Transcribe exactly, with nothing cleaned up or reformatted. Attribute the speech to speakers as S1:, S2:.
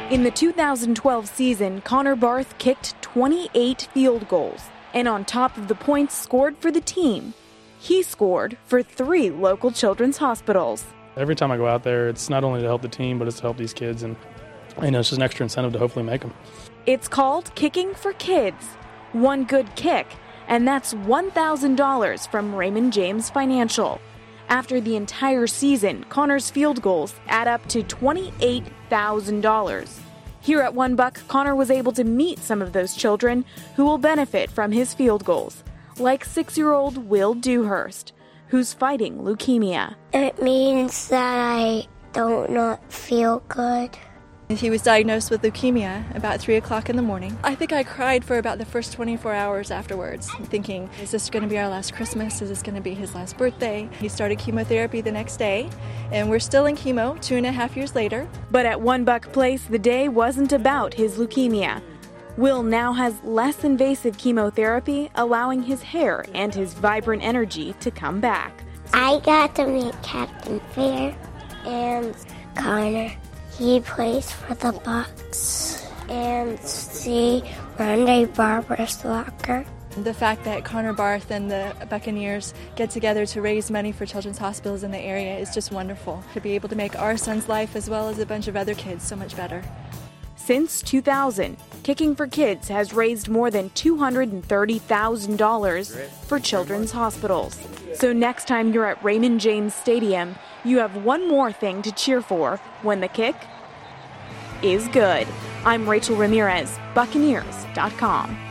S1: In the two thousand twelve season, Connor Barth kicked twenty-eight field goals, and on top of the points scored for the team, he scored for three local children's hospitals.
S2: Every time I go out there, it's not only to help the team, but it's to help these kids, and you know, it's just an extra incentive to hopefully make them.
S1: It's called Kicking for Kids. One good kick, and that's one thousand dollars from Raymond James Financial. After the entire season, Connor's field goals add up to twenty-eight thousand dollars. Here at One Buck, Connor was able to meet some of those children who will benefit from his field goals, like six-year-old Will Dewhurst, who's fighting leukemia.
S3: It means that I don't not feel good.
S4: He was diagnosed with leukemia about three o'clock in the morning. I think I cried for about the first twenty-four hours afterwards, thinking, is this going to be our last Christmas? Is this going to be his last birthday? He started chemotherapy the next day, and we're still in chemo two and a half years later.
S1: But at One Buck Place, the day wasn't about his leukemia. Will now has less invasive chemotherapy, allowing his hair and his vibrant energy to come back.
S3: I got to meet Captain Fair and Connor. He plays for the Bucks, and see Rondé Barber's locker.
S4: The fact that Connor Barth and the Buccaneers get together to raise money for children's hospitals in the area is just wonderful. To be able to make our son's life, as well as a bunch of other kids, so much better.
S1: Since two thousand, Kicking for Kids has raised more than two hundred thirty thousand dollars for children's hospitals. So next time you're at Raymond James Stadium, you have one more thing to cheer for when the kick is good. I'm Rachel Ramirez, Buccaneers dot com.